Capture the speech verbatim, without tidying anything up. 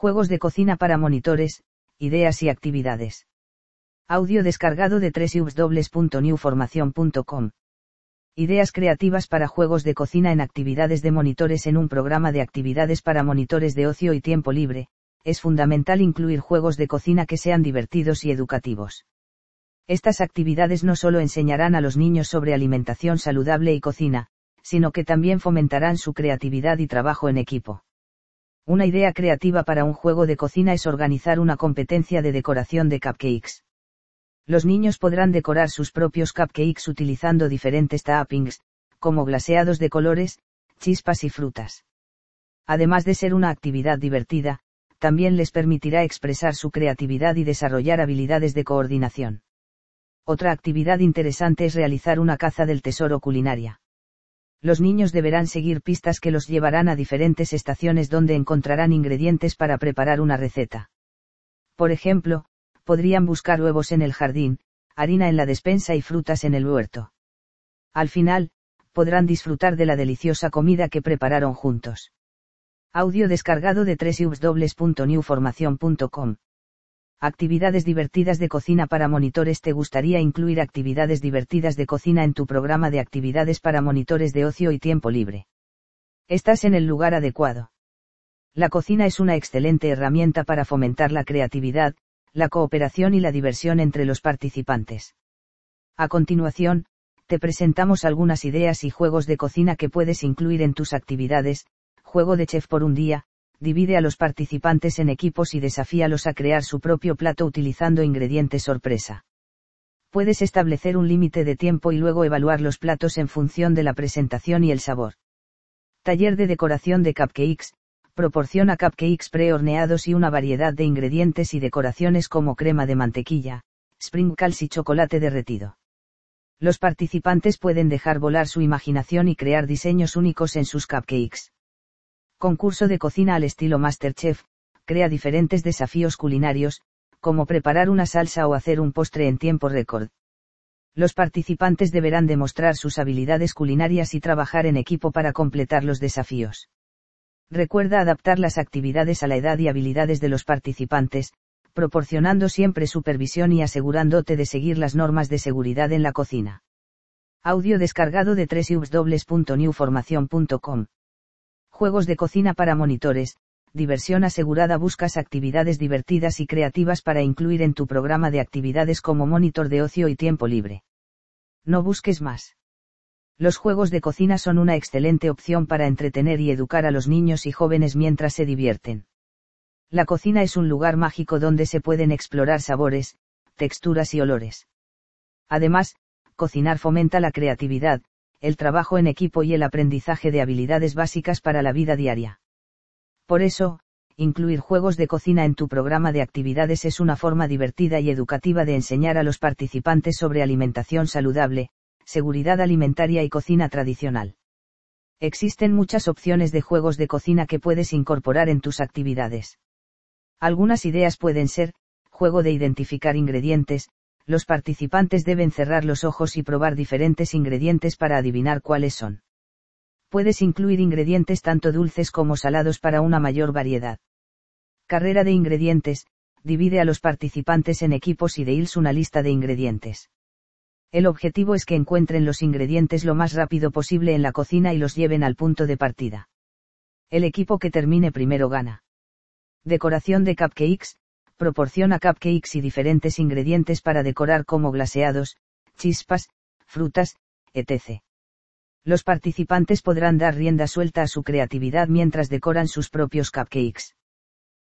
Juegos de cocina para monitores, ideas y actividades. Audio descargado de doble u doble u doble u punto new formación punto com. Ideas creativas para juegos de cocina en actividades de monitores. En un programa de actividades para monitores de ocio y tiempo libre, es fundamental incluir juegos de cocina que sean divertidos y educativos. Estas actividades no solo enseñarán a los niños sobre alimentación saludable y cocina, sino que también fomentarán su creatividad y trabajo en equipo. Una idea creativa para un juego de cocina es organizar una competencia de decoración de cupcakes. Los niños podrán decorar sus propios cupcakes utilizando diferentes toppings, como glaseados de colores, chispas y frutas. Además de ser una actividad divertida, también les permitirá expresar su creatividad y desarrollar habilidades de coordinación. Otra actividad interesante es realizar una caza del tesoro culinaria. Los niños deberán seguir pistas que los llevarán a diferentes estaciones donde encontrarán ingredientes para preparar una receta. Por ejemplo, podrían buscar huevos en el jardín, harina en la despensa y frutas en el huerto. Al final, podrán disfrutar de la deliciosa comida que prepararon juntos. Audio descargado de doble u doble u doble u punto new formación punto com. Actividades divertidas de cocina para monitores. ¿Te gustaría incluir actividades divertidas de cocina en tu programa de actividades para monitores de ocio y tiempo libre? Estás en el lugar adecuado. La cocina es una excelente herramienta para fomentar la creatividad, la cooperación y la diversión entre los participantes. A continuación, te presentamos algunas ideas y juegos de cocina que puedes incluir en tus actividades. Juego de chef por un día. Divide a los participantes en equipos y desafíalos a crear su propio plato utilizando ingredientes sorpresa. Puedes establecer un límite de tiempo y luego evaluar los platos en función de la presentación y el sabor. Taller de decoración de cupcakes. Proporciona cupcakes prehorneados y una variedad de ingredientes y decoraciones como crema de mantequilla, sprinkles y chocolate derretido. Los participantes pueden dejar volar su imaginación y crear diseños únicos en sus cupcakes. Concurso de cocina al estilo MasterChef. Crea diferentes desafíos culinarios, como preparar una salsa o hacer un postre en tiempo récord. Los participantes deberán demostrar sus habilidades culinarias y trabajar en equipo para completar los desafíos. Recuerda adaptar las actividades a la edad y habilidades de los participantes, proporcionando siempre supervisión y asegurándote de seguir las normas de seguridad en la cocina. Audio descargado de doble u doble u doble u punto new formación punto com. Juegos de cocina para monitores. Diversión asegurada. Buscas actividades divertidas y creativas para incluir en tu programa de actividades como monitor de ocio y tiempo libre. No busques más. Los juegos de cocina son una excelente opción para entretener y educar a los niños y jóvenes mientras se divierten. La cocina es un lugar mágico donde se pueden explorar sabores, texturas y olores. Además, cocinar fomenta la creatividad, el trabajo en equipo y el aprendizaje de habilidades básicas para la vida diaria. Por eso, incluir juegos de cocina en tu programa de actividades es una forma divertida y educativa de enseñar a los participantes sobre alimentación saludable, seguridad alimentaria y cocina tradicional. Existen muchas opciones de juegos de cocina que puedes incorporar en tus actividades. Algunas ideas pueden ser: juego de identificar ingredientes. Los participantes deben cerrar los ojos y probar diferentes ingredientes para adivinar cuáles son. Puedes incluir ingredientes tanto dulces como salados para una mayor variedad. Carrera de ingredientes. Divide a los participantes en equipos y deles una lista de ingredientes. El objetivo es que encuentren los ingredientes lo más rápido posible en la cocina y los lleven al punto de partida. El equipo que termine primero gana. Decoración de cupcakes. Proporciona cupcakes y diferentes ingredientes para decorar como glaseados, chispas, frutas, etcétera. Los participantes podrán dar rienda suelta a su creatividad mientras decoran sus propios cupcakes.